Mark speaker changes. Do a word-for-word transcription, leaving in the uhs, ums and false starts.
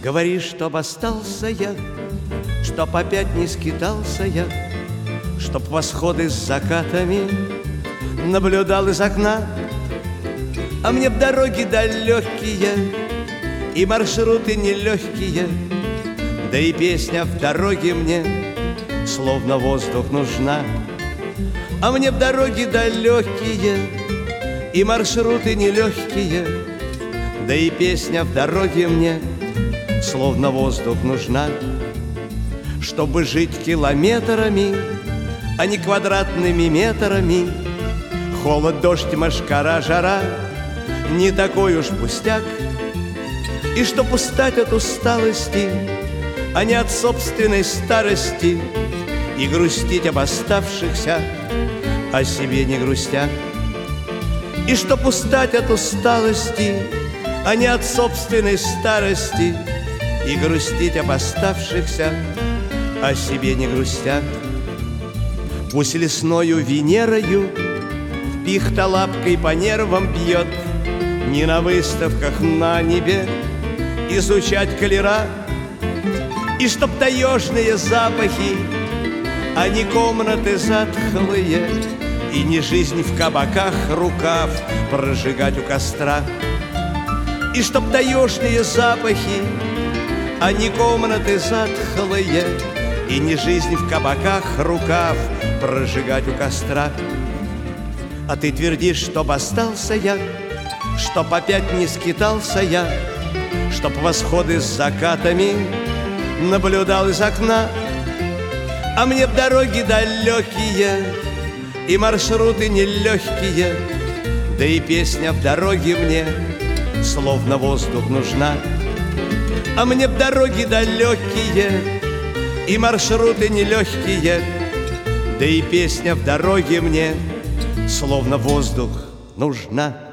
Speaker 1: Говоришь, чтоб остался я, чтоб опять не скитался я, чтоб восходы с закатами наблюдал из окна. А мне б дороги далекие и маршруты нелегкие, да и песня в дороге мне словно воздух нужна. А мне б дороги далекие и маршруты нелегкие, да и песня в дороге мне словно воздух нужна. Чтобы жить километрами, а не квадратными метрами, холод, дождь, мошкара, жара не такой уж пустяк. И чтоб устать от усталости, а не от собственной старости, и грустить об оставшихся, о себе не грустя. И чтоб устать от усталости, а не от собственной старости, и грустить об оставшихся, о себе не грустя. Пусть лесною Венерою пихта лапкой по нервам бьет, не на выставках на небе изучать колера. И чтоб таежные запахи, а не комнаты затхлые, и не жизнь в кабаках рукав прожигать у костра. И чтоб таежные запахи, а не комнаты затхлые, и не жизнь в кабаках рукав прожигать у костра. А ты твердишь, чтоб остался я, чтоб опять не скитался я, чтоб восходы с закатами наблюдал из окна. А мне б дороги далекие и маршруты нелегкие, да и песня в дороге мне словно воздух нужна. А мне б дороги далекие и маршруты нелегкие, да и песня в дороге мне словно воздух нужна.